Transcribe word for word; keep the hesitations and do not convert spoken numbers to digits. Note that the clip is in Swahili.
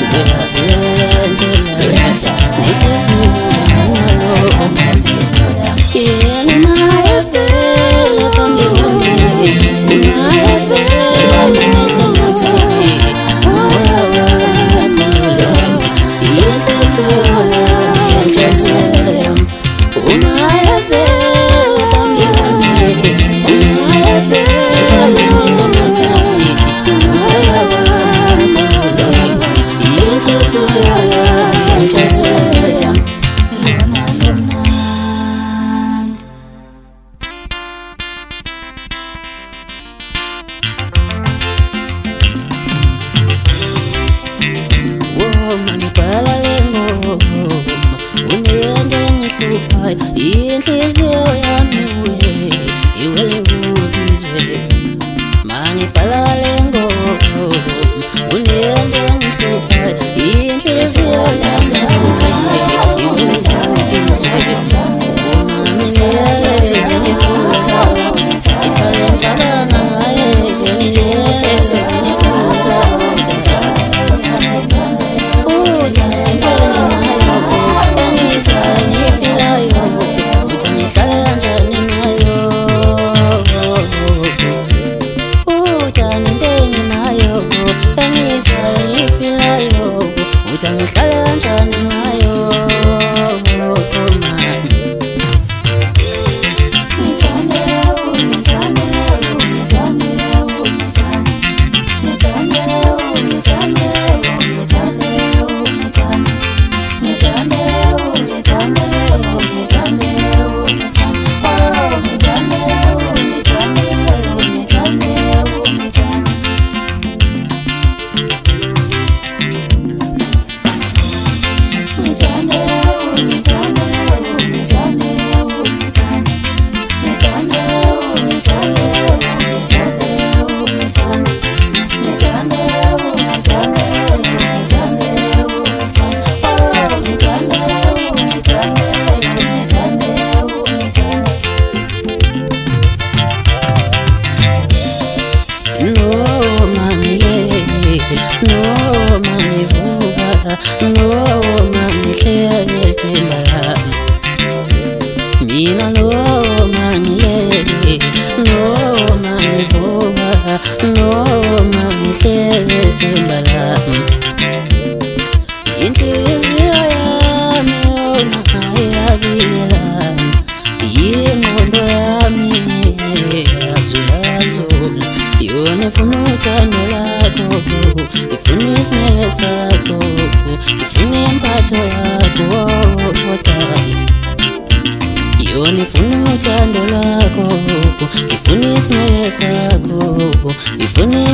Inhliziyo yami we iwele ubizwe mani palale ngoma unende ngihlupa inhliziyo yami iwele ubizwe mani niyeleze ngithuka ihlale ngicabanga ngaye ngiyeleze ngithuka Ngihlala kanjani ngayo ngithande ngithande ngithande ngithande ngithande no mani vuga no mani hlele timbala mina no mani le no mani vuga no mani hlele timbala inhliziyo yami yona ayabila yimondo yami azulazula yona funa uthando lakho ifuna isineke sakho ifuna impatho yakho yona ifuna uthando lakho ifuna isineke sakho ifuna